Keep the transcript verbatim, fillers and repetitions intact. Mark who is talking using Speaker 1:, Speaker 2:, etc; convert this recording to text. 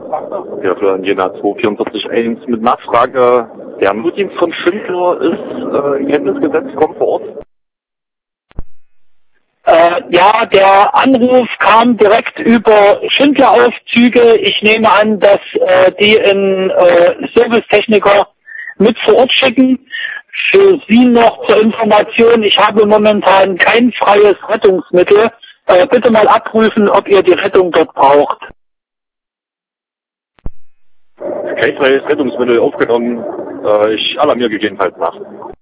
Speaker 1: Ja, für Jena zwei vier vier eins mit Nachfrage. Der Notdienst von Schindler ist äh, in Kenntnis gesetzt, kommt vor Ort.
Speaker 2: Äh, ja, der Anruf kam direkt über Schindler-Aufzüge. Ich nehme an, dass äh, die einen äh, Servicetechniker mit vor Ort schicken. Für Sie noch zur Information, ich habe momentan kein freies Rettungsmittel. Äh, bitte mal abprüfen, ob ihr die Rettung dort braucht.
Speaker 1: Kein freies Rettungsmittel aufgenommen. Äh, ich alarmiere gegebenenfalls nach.